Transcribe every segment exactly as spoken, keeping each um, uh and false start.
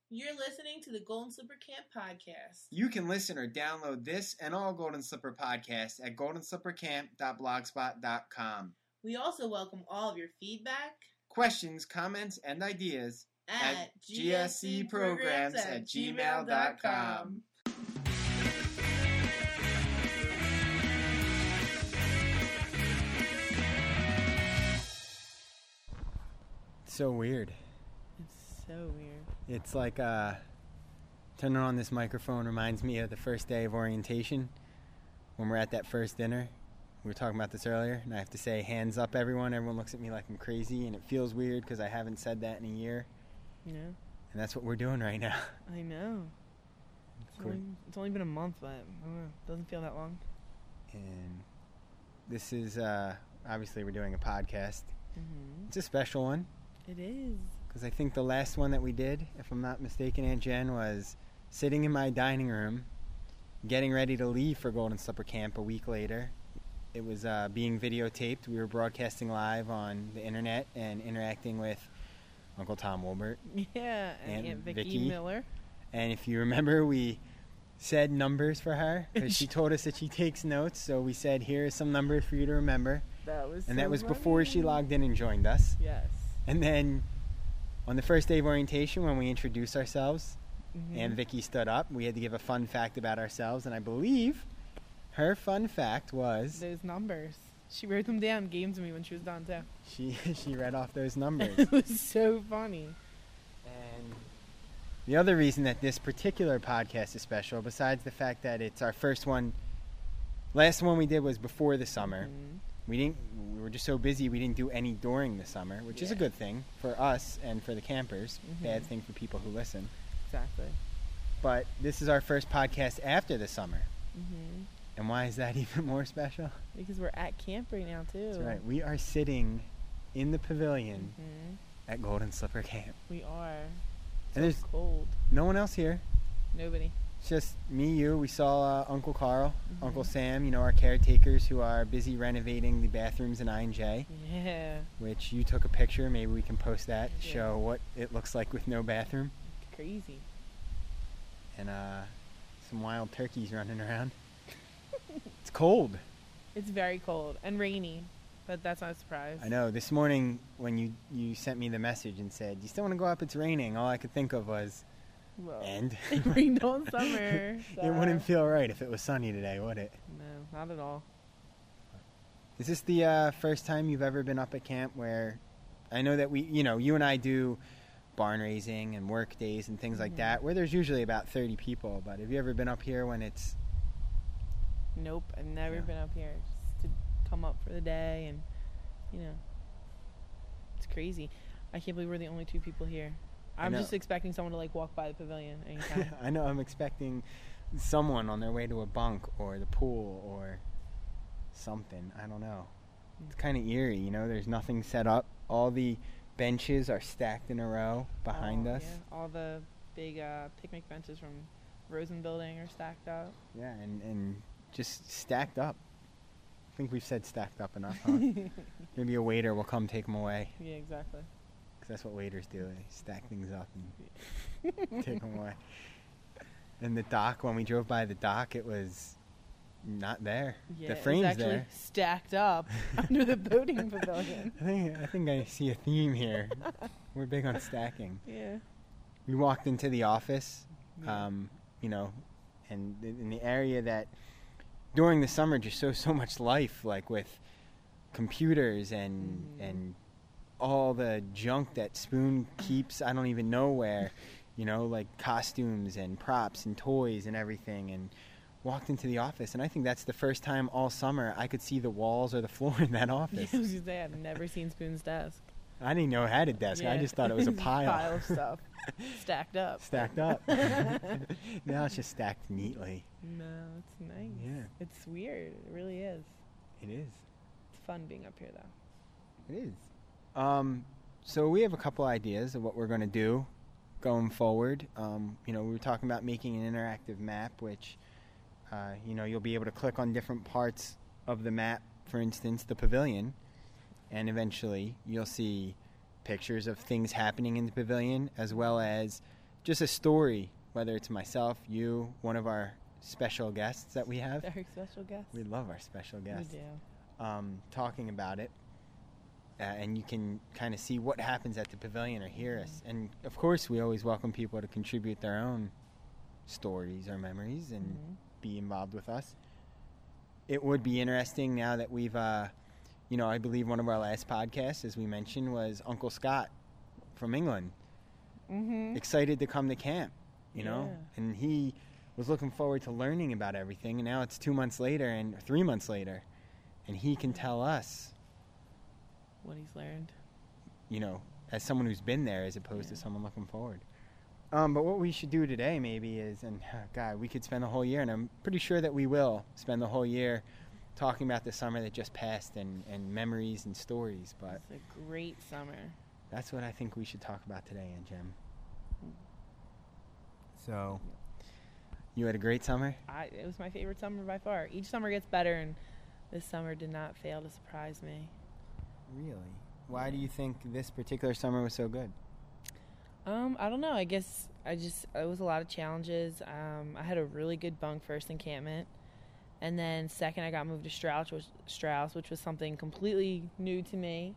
You're listening to the Golden Slipper Camp podcast. You can listen or download this and all Golden Slipper podcasts at golden slipper camp dot blogspot dot com. We also welcome all of your feedback, questions, comments, and ideas at, at g s c programs at gmail dot com. So weird. It's so weird. It's like uh, turning on this microphone reminds me of the first day of orientation when we're at that first dinner. We were talking about this earlier, and I have to say, hands up, everyone. Everyone looks at me like I'm crazy, and it feels weird because I haven't said that in a year. Yeah. And that's what we're doing right now. I know. It's, only, it's only been a month, but I don't know. It doesn't feel that long. And this is, uh, obviously, we're doing a podcast. Mm-hmm. It's a special one. It is. Because I think the last one that we did, if I'm not mistaken, Aunt Jen, was sitting in my dining room, getting ready to leave for Golden Slipper Camp a week later. It was uh, being videotaped. We were broadcasting live on the internet and interacting with Uncle Tom Wilbert. Yeah, and Aunt, Aunt Vicky, Vicky Miller. And if you remember, we said numbers for her because she told us that she takes notes. So we said, here are some numbers for you to remember. That was And so that was funny. before she logged in and joined us. Yes. And then on the first day of orientation, when we introduced ourselves, Mm-hmm. and Vicky stood up, we had to give a fun fact about ourselves. And I believe her fun fact was... those numbers. She wrote them down, gave them to me when she was done, too. She she read off those numbers. It was so funny. And the other reason that this particular podcast is special, besides the fact that it's our first one, last one we did was before the summer. Mm-hmm. We didn't. We were just so busy we didn't do any during the summer, which yeah. is a good thing for us and for the campers. Mm-hmm. Bad thing for people who listen. Exactly. But this is our first podcast after the summer. Mm-hmm. And why is that even more special? Because we're at camp right now, too. That's right. We are sitting in the pavilion Mm-hmm. at Golden Slipper Camp. We are. It's And there's so cold. no one else here. Nobody. It's just me, you. We saw uh, Uncle Carl, Mm-hmm. Uncle Sam, you know, our caretakers who are busy renovating the bathrooms in I and J, Yeah. which you took a picture. Maybe we can post that, Yeah. show what it looks like with no bathroom. Crazy. And uh, some wild turkeys running around. It's cold. It's very cold and rainy, but that's not a surprise. I know. This morning when you, you sent me the message and said, you still want to go up? It's raining. All I could think of was, Well, and? it rained all summer. So. It wouldn't feel right if it was sunny today, would it? No, not at all. Is this the uh, first time you've ever been up at camp where, I know that we, you know, you and I do barn raising and work days and things like Mhm. that, where there's usually about thirty people, but have you ever been up here when it's... Nope, I've never Yeah. been up here just to come up for the day, and you know, it's crazy. I can't believe we're the only two people here. I I'm know. just expecting someone to like walk by the pavilion anytime. I know, I'm expecting someone on their way to a bunk or the pool or something. I don't know. It's kind of eerie, you know, there's nothing set up. All the benches are stacked in a row behind All- us. yeah, all the big uh, picnic benches from Rosen Building are stacked up. Yeah, and, and just stacked up. I think we've said stacked up enough, huh? Maybe a waiter will come take them away. Yeah, exactly. Because that's what waiters do. They stack things up and take them away. And the dock, when we drove by the dock, it was not there. Yeah, the it's frame's actually there. stacked up under the boating pavilion. I think, I think I see a theme here. We're big on stacking. Yeah. We walked into the office, Yeah. um, you know, and th- in the area that during the summer just shows so much life, like with computers and Mhm. and all the junk that Spoon keeps, I don't even know where, you know, like costumes and props and toys and everything, and walked into the office, and I think that's the first time all summer I could see the walls or the floor in that office. I was gonna say, I've never seen Spoon's desk. I didn't know it had a desk. I Yeah. just thought it was a pile. pile of stuff stacked up. Stacked up. Now it's just stacked neatly. No, it's nice. Yeah. It's weird. It really is. It is. It's fun being up here, though. It is. Um, so we have a couple ideas of what we're going to do going forward. Um, you know, we were talking about making an interactive map, which, uh, you know, you'll be able to click on different parts of the map, for instance, the pavilion, and eventually you'll see pictures of things happening in the pavilion, as well as just a story, whether it's myself, you, one of our special guests that we have. Very special guest. We love our special guests. We do. Um, talking about it. Uh, and you can kind of see what happens at the pavilion or hear us. And, of course, we always welcome people to contribute their own stories or memories and Mm-hmm. be involved with us. It would be interesting now that we've, uh, you know, I believe one of our last podcasts, as we mentioned, was Uncle Scott from England. Mm-hmm. Excited to come to camp, you know? Yeah. And he was looking forward to learning about everything. And now it's two months later and three months later. And he can tell us, What he's learned. you know, as someone who's been there as opposed Yeah. to someone looking forward. Um, but what we should do today maybe is, and uh, God, we could spend the whole year, and I'm pretty sure that we will spend the whole year talking about the summer that just passed and, and memories and stories. But It's a great summer. that's what I think we should talk about today, Aunt Jem. So, you had a great summer? I, it was my favorite summer by far. Each summer gets better, and this summer did not fail to surprise me. Really? Why do you think this particular summer was so good? Um, I don't know. I guess I just it was a lot of challenges. Um, I had a really good bunk first encampment, and then second I got moved to Strauss, which, Strauss, which was something completely new to me.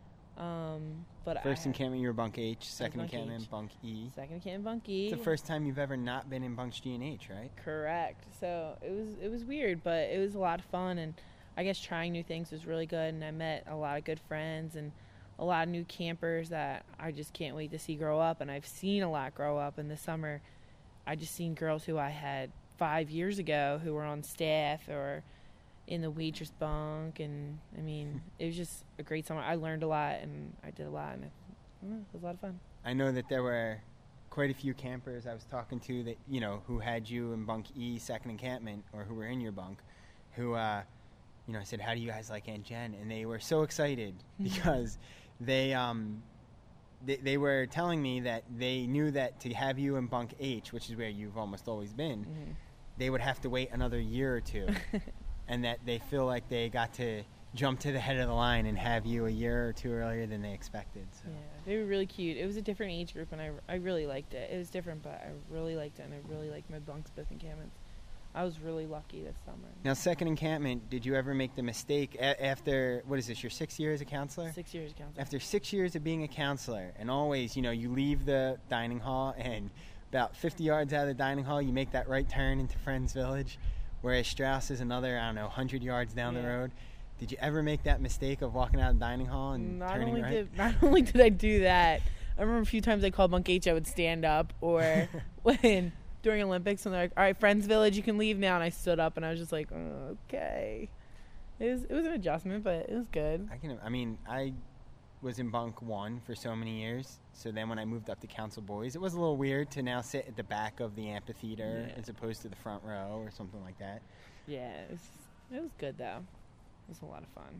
Um, but First I had encampment, you were bunk H. Second bunk encampment, H. bunk E. second encampment bunk E. It's the first time you've ever not been in bunks G and H, right? Correct. So it was it was weird, but it was a lot of fun, and I guess trying new things was really good. And I met a lot of good friends and a lot of new campers that I just can't wait to see grow up. And I've seen a lot grow up. And this summer, I just seen girls who I had five years ago who were on staff or in the waitress bunk. And I mean, it was just a great summer. I learned a lot and I did a lot, and it, I don't know, it was a lot of fun. I know that there were quite a few campers I was talking to that, you know, who had you in bunk E, second encampment, or who were in your bunk, who, uh, you know, I said, how do you guys like Aunt Jen? And they were so excited because they, um, they, they were telling me that they knew that to have you in bunk H, which is where you've almost always been, Mm-hmm. they would have to wait another year or two. And that they feel like they got to jump to the head of the line and have you a year or two earlier than they expected. So. Yeah, they were really cute. It was a different age group, and I, I really liked it. It was different, but I really liked it, and I really liked my bunks both encampments. I was really lucky this summer. Now, second encampment, did you ever make the mistake a- after, what is this, your sixth year as a counselor? Six years counselor. After six years of being a counselor, and always, you know, you leave the dining hall, and about fifty yards out of the dining hall, you make that right turn into Friends Village, whereas Strauss is another, I don't know, one hundred yards down the Yeah. road. Did you ever make that mistake of walking out of the dining hall and not turning only right? did not only did I do that, I remember a few times I called bunk H, I would stand up, or when during Olympics, when they're like, "All right, Friends Village, you can leave now," and I stood up, and I was just like, oh, "Okay." It was it was an adjustment, but it was good. I can. I mean, I was in bunk one for so many years. So then when I moved up to Council Boys, it was a little weird to now sit at the back of the amphitheater Yeah. as opposed to the front row or something like that. Yeah, it was it was good though. It was a lot of fun.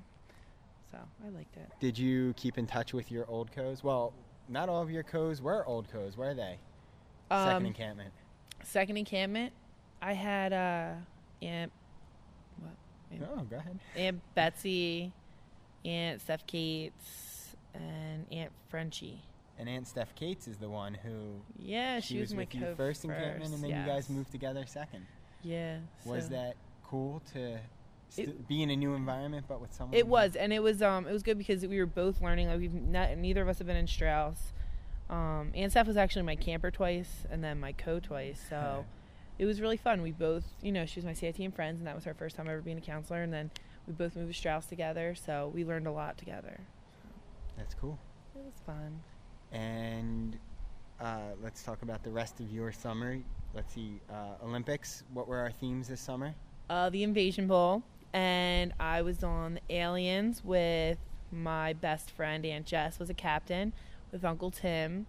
So I liked it. Did you keep in touch with your old co's? Well, not all of your co's were old co's, were they? Second Um, encampment. Second encampment, I had uh, Aunt what? Aunt, Oh, go ahead. Aunt Betsy, Aunt Steph Cates, and Aunt Frenchie. And Aunt Steph Cates is the one who Yeah, she, she was, was my with you co first encampment, and then you guys moved together second. Yeah. Was so- that cool to st- It- be in a new environment, but with someone? It was, and it was um, it was good because we were both learning. Like we've not, neither of us have been in Strauss. Um, Aunt Steph was actually my camper twice, and then my co twice. So it was really fun. We both, you know, she was my C I T and friends, and that was her first time ever being a counselor. And then we both moved to Strauss together, so we learned a lot together. That's cool. It was fun. And uh, let's talk about the rest of your summer. Let's see, uh, Olympics. What were our themes this summer? Uh, the Invasion Bowl, and I was on the Aliens with my best friend Aunt Jess was a captain with Uncle Tim,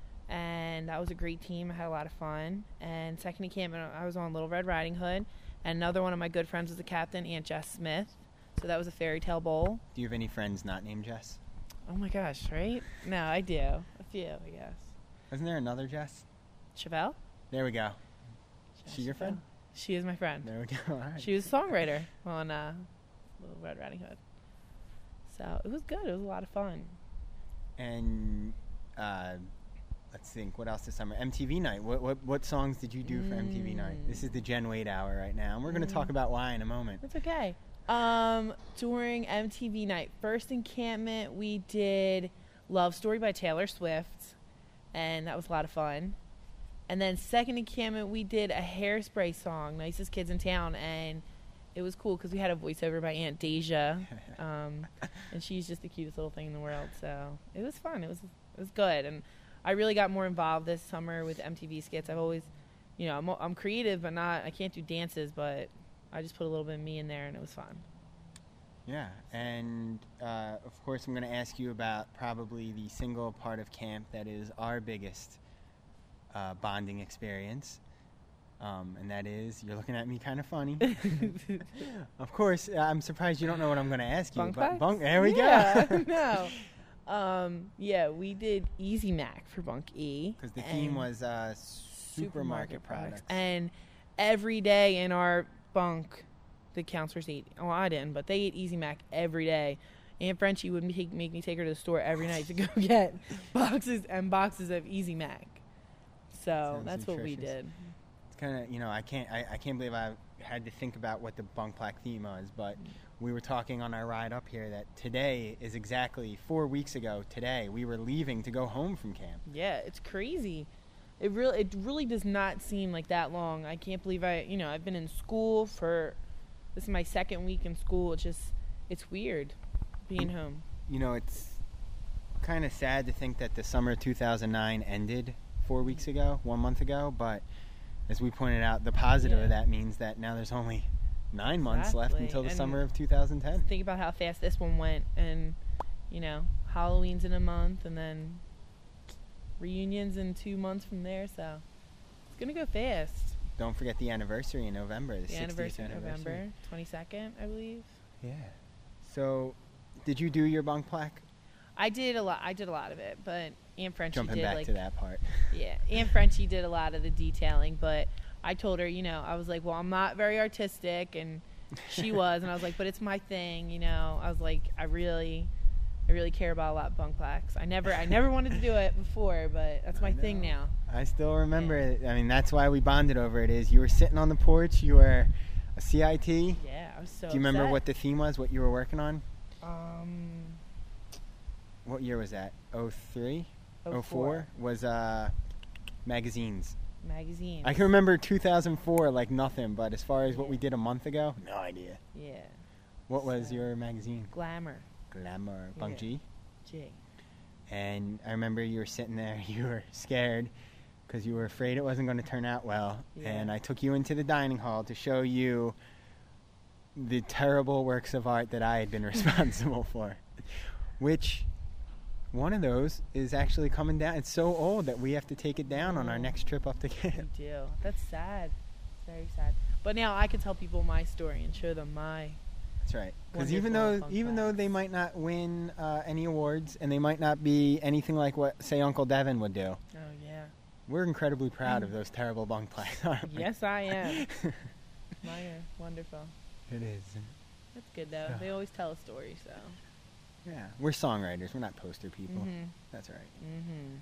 and that was a great team. I had a lot of fun. And second encampment, I was on Little Red Riding Hood, and another one of my good friends was a captain, Aunt Jess Smith. So that was a fairy tale bowl. Do you have any friends not named Jess? Oh my gosh, right? No, I do. A few, I guess. Wasn't there another Jess? Chevelle? There we go. Jess She your friend? Chevelle. She is my friend. There we go. All right. She was a songwriter on uh, Little Red Riding Hood. So it was good. It was a lot of fun. And uh, let's think. What else this summer? M T V night. What what what songs did you do for M T V night? This is the Jen Wade hour right now, and we're going to talk about why in a moment. That's okay. Um, during M T V night, first encampment, we did Love Story by Taylor Swift, and that was a lot of fun. And then second encampment, we did a Hairspray song, Nicest Kids in Town, and it was cool because we had a voiceover by Aunt Deja, um, and she's just the cutest little thing in the world. So it was fun. It was it was good, and I really got more involved this summer with M T V skits. I've always, you know, I'm, I'm creative, but not I can't do dances, but I just put a little bit of me in there, and it was fun. Yeah, and uh, of course I'm going to ask you about probably the single part of camp that is our biggest uh, bonding experience, um, and that is, you're looking at me kind of funny. Of course, I'm surprised you don't know what I'm going to ask you. Bunk but bunk, there we yeah, go. No. Um, yeah, we did Easy Mac for Bunk E. Because the theme was uh, supermarket products. And every day in our bunk, the counselors ate, oh, I didn't, but they ate Easy Mac every day. Aunt Frenchie would make, make me take her to the store every night to go get boxes and boxes of Easy Mac. So Sounds that's nutritious. what we did. It's kind of, you know, I can't, I, I can't believe I had to think about what the bunk plaque theme was, but we were talking on our ride up here that today is exactly four weeks ago today. We were leaving to go home from camp. Yeah, it's crazy. It really, it really does not seem like that long. I can't believe I, you know, I've been in school for, this is my second week in school. It's just, it's weird being home. You know, it's kind of sad to think that the summer of two thousand nine ended four weeks ago, one month ago, but as we pointed out, the positive Yeah. of that means that now there's only nine months left Exactly. until the And summer of two thousand ten. Think about how fast this one went, and, you know, Halloween's in a month, and then reunions in two months from there, so it's going to go fast. Don't forget the anniversary in November, the, The sixtieth anniversary in anniversary. November, twenty-second, I believe. Yeah. So, did you do your bunk plaque? I did a lot. I did a lot of it, but Aunt Frenchie Jumping did back like to that part. yeah, Aunt Frenchie did a lot of the detailing, but I told her, you know, I was like, well, I'm not very artistic, and she was, and I was like, but it's my thing, you know. I was like, I really, I really care about a lot of bunk plaques. I never, I never wanted to do it before, but that's my I thing know. now. I still remember Yeah. it. I mean, that's why we bonded over it. Is you were sitting on the porch, you were a C I T. Yeah, I was so. Do you remember upset. what the theme was? What you were working on? Um. What year was that? oh three? oh oh four? Was uh magazines. Magazine. I can remember two thousand four like nothing, but as far as what we did a month ago, no idea. Yeah. What was So- your magazine? Glamour. Glamour. Bunk Yeah. G. G. And I remember you were sitting there, you were scared because you were afraid it wasn't going to turn out well. Yeah. And I took you into the dining hall to show you the terrible works of art that I had been responsible for. Which, one of those is actually coming down. It's so old that we have to take it down on our Oh. next trip up to You camp. do. That's sad. It's very sad. But now I can tell people my story and show them my. That's right. Because even Wonderful though fun even though facts. they might not win uh, any awards and they might not be anything like what, say, Uncle Devin would do, Oh yeah. we're incredibly proud of those terrible bunk plaques, aren't we? Yes, I am. Mine are wonderful. It is. That's good though. Yeah. They always tell a story, so. Yeah, we're songwriters. We're not poster people. Mhm. That's right. Mhm.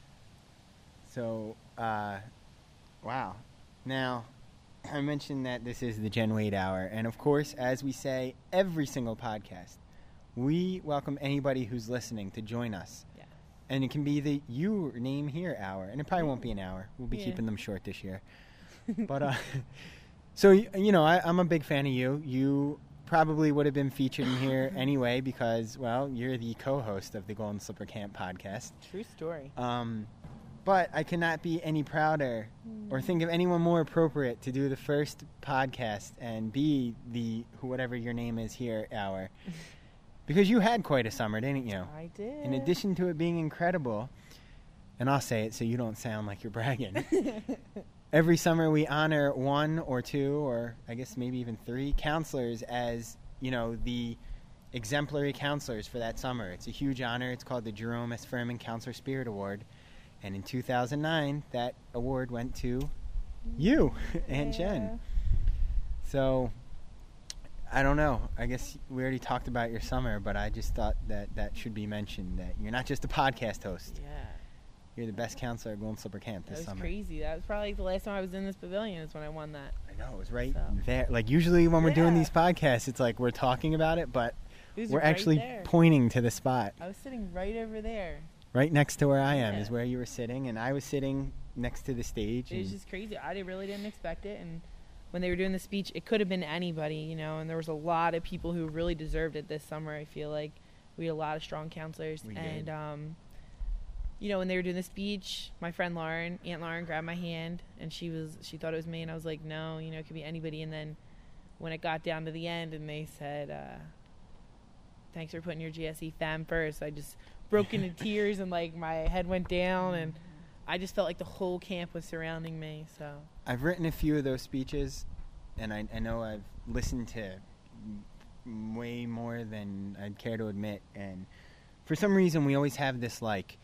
So, uh, wow. Now, I mentioned that this is the Jen Wade Hour, and of course, as we say every single podcast, we welcome anybody who's listening to join us. Yeah. And it can be the You Name Here hour, and it probably won't be an hour. We'll be Yeah. keeping them short this year. But, uh, so, y- you know, I, I'm a big fan of you. You probably would have been featured in here anyway because, well, you're the co-host of the Golden Slipper Camp podcast. True story. Um, but I cannot be any prouder or think of anyone more appropriate to do the first podcast and be the whatever your name is here hour. Because you had quite a summer, didn't you? I did. In addition to it being incredible, and I'll say it so you don't sound like you're bragging. Every summer we honor one or two or I guess maybe even three counselors as, you know, the exemplary counselors for that summer. It's a huge honor. It's called the Jerome S. Furman Counselor Spirit Award. And in two thousand nine, that award went to you, Aunt Jen. Yeah. So, I don't know. I guess we already talked about your summer, but I just thought that that should be mentioned, that you're not just a podcast host. Yeah. You're the best counselor at Golden Slipper Camp this That was summer. crazy. That was probably the last time I was in this pavilion is when I won that. I know, it was right So. there. Like, usually when we're doing Yeah. these podcasts, it's like we're talking about it, but It was we're right actually there. pointing to the spot. I was sitting right over there. Right next to where I am Yeah. is where you were sitting, and I was sitting next to the stage. It was and just crazy. I did- really didn't expect it. And when they were doing the speech, it could have been anybody, you know, and there was a lot of people who really deserved it this summer. I feel like we had a lot of strong counselors. We and, did. um, you know, when they were doing the speech, my friend Lauren, Aunt Lauren, grabbed my hand, and she was she thought it was me, and I was like, no, you know, it could be anybody. And then when it got down to the end, and they said, uh, thanks for putting your G S E fam first, I just broke into tears, and like my head went down, and I just felt like the whole camp was surrounding me. So I've written a few of those speeches, and I, I know I've listened to m- way more than I'd care to admit. And for some reason, we always have this, like,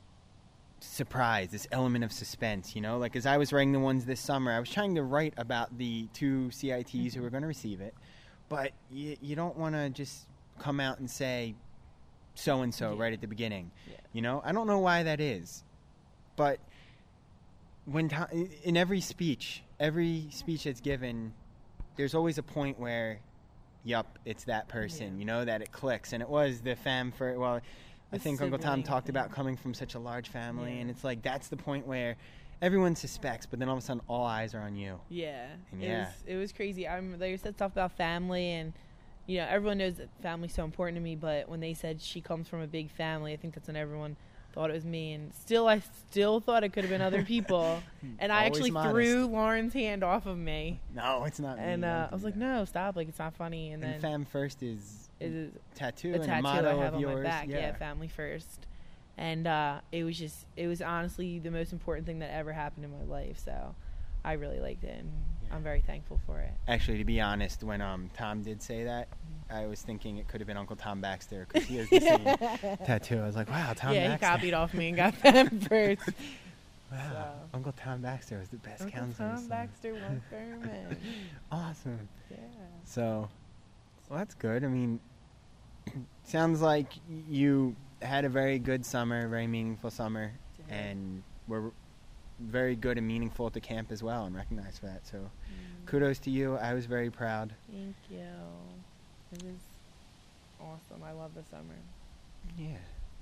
surprise, this element of suspense, you know? Like, as I was writing the ones this summer, I was trying to write about the two C I Ts mm-hmm. who were going to receive it, but you, you don't want to just come out and say so-and-so Yeah. right at the beginning. Yeah. You know? I don't know why that is, but when to- in every speech, every speech that's given, there's always a point where, yup, it's that person, Yeah. you know, that it clicks. And it was the fam for, well, I The think Uncle Tom sibling talked thing. about coming from such a large family, Yeah. and it's like that's the point where everyone suspects, but then all of a sudden all eyes are on you. Yeah, And it yeah. was it was crazy. I remember they said stuff about family, and you know everyone knows that family's so important to me. But when they said she comes from a big family, I think that's when everyone thought it was me. And still, I still thought it could have been other people. And I Always actually modest. threw Lauren's hand off of me, No, it's not. and me. uh, Don't I was do like, that. "No, stop! Like it's not funny." And, And then fam first is it is tattoo a and tattoo a motto I have of on yours. my back. Yeah. family first. And uh, it was just, it was honestly the most important thing that ever happened in my life. So I really liked it, and Yeah. I'm very thankful for it. Actually, to be honest, when um Tom did say that, I was thinking it could have been Uncle Tom Baxter because he has the same tattoo. I was like, wow, Tom yeah, Baxter. he copied off me and got them first. Wow, So. Uncle Tom Baxter was the best Uncle counselor. Tom this Baxter won Furman. Awesome. Yeah. So, well, that's good. I mean, sounds like you had a very good summer, very meaningful summer, Yeah. and were very good and meaningful at the camp as well, and recognized for that. So, Mm, kudos to you. I was very proud. Thank you. It was awesome. I love the summer. Yeah.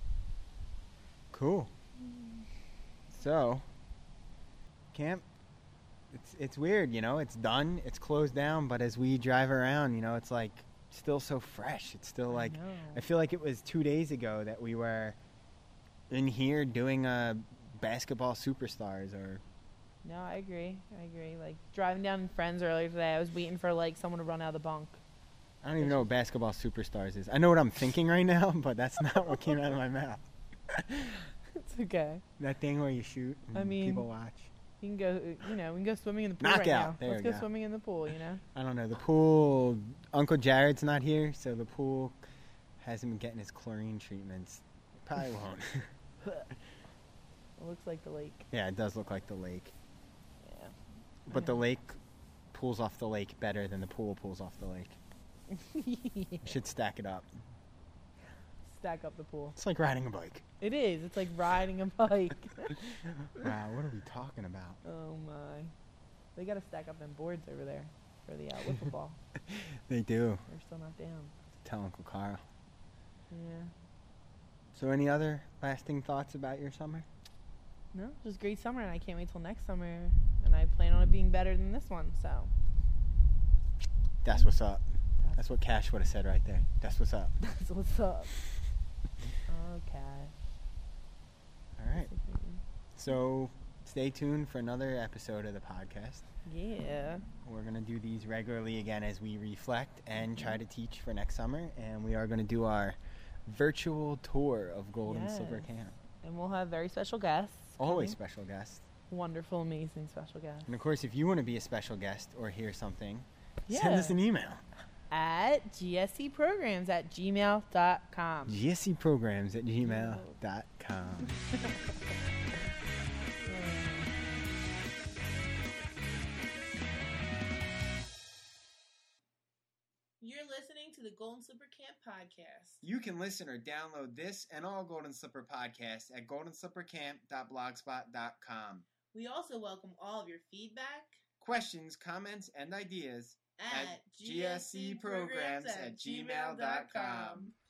Cool. So, camp, it's it's weird, you know. It's done. It's closed down. But as we drive around, you know, it's like still so fresh. It's still like I know. I feel like it was two days ago that we were in here doing a basketball superstars or. No, I agree. I agree. Like driving down in Friends earlier today, I was waiting for like someone to run out of the bunk. I don't even know what basketball superstars is. I know what I'm thinking right now, but that's not what came out of my mouth. It's okay. That thing where you shoot and I mean- people watch. You can go. You know, we can go swimming in the pool right Knockout. now. There Let's we go go. swimming in the pool. You know. I don't know. The pool, Uncle Jared's not here, so the pool hasn't been getting his chlorine treatments. Probably won't. It looks like the lake. Yeah, it does look like the lake. Yeah. But the know. lake pulls off the lake better than the pool pulls off the lake. Yeah. Should stack it up. Stack up the pool. It's like riding a bike. It is. It's like riding a bike. Wow, what are we talking about? Oh my. They got to stack up them boards over there for the uh, wiffle ball. They do. They're still not down. Tell Uncle Carl. Yeah. So any other lasting thoughts about your summer? No, it was a great summer, and I can't wait till next summer. And I plan on it being better than this one. So. That's what's up. That's what Cash would have said right there. That's what's up. That's what's up. Okay. All right. So stay tuned for another episode of the podcast. Yeah. We're going to do these regularly again as we reflect and try to teach for next summer. And we are going to do our virtual tour of Golden Yes. Slipper Camp. And we'll have very special guests. Always coming. special guests. Wonderful, amazing special guests. And of course, if you want to be a special guest or hear something, Yeah. send us an email. At gscprograms at gmail dot com. gscprograms at gmail dot com. You're listening to the Golden Slipper Camp podcast. You can listen or download this and all Golden Slipper podcasts at golden slipper camp dot blogspot dot com. We also welcome all of your feedback, questions, comments, and ideas at, at g s c programs at gmail dot com.